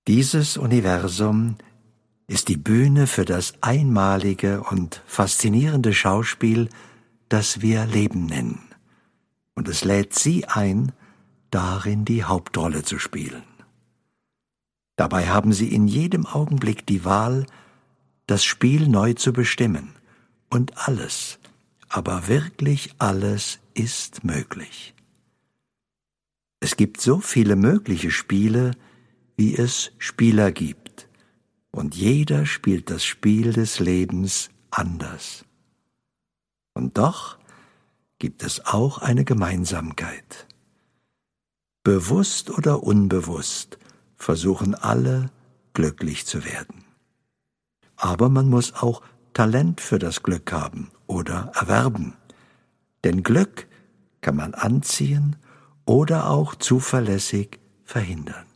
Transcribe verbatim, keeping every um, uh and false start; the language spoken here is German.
Dieses Universum ist die Bühne für das einmalige und faszinierende Schauspiel, das wir Leben nennen, und es lädt Sie ein, darin die Hauptrolle zu spielen. Dabei haben Sie in jedem Augenblick die Wahl, das Spiel neu zu bestimmen, und alles, aber wirklich alles ist möglich. Es gibt so viele mögliche Spiele, wie es Spieler gibt, und jeder spielt das Spiel des Lebens anders. Und doch gibt es auch eine Gemeinsamkeit. Bewusst oder unbewusst versuchen alle, glücklich zu werden. Aber man muss auch Talent für das Glück haben oder erwerben. Denn Glück kann man anziehen oder auch zuverlässig verhindern.